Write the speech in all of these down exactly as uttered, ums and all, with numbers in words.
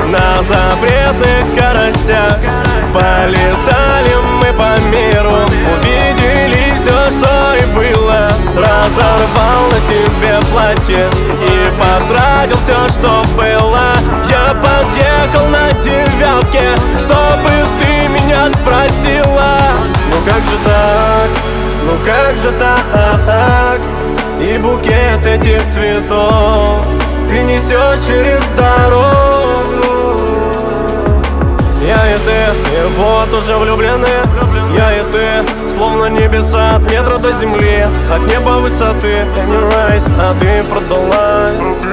на запретных скоростях. Полетали мы по миру, увидели все, что и было. Разорвал на тебе платье и потратил все, что было. Я подъехал на девятке, чтобы ты меня спросила: ну как же так, ну как же так? И букет этих цветов ты несешь через дорогу. Я и ты, и вот уже влюблены. Я и ты, словно небеса от метра до земли, от неба высоты. Не райс, а ты продалась.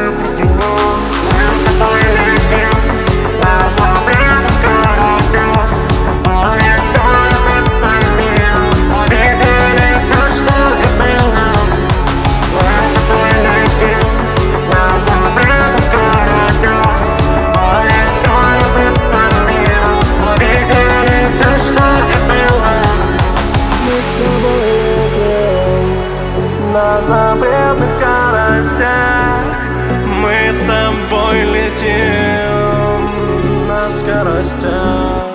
На запретных скоростях мы с тобой летим на скоростях.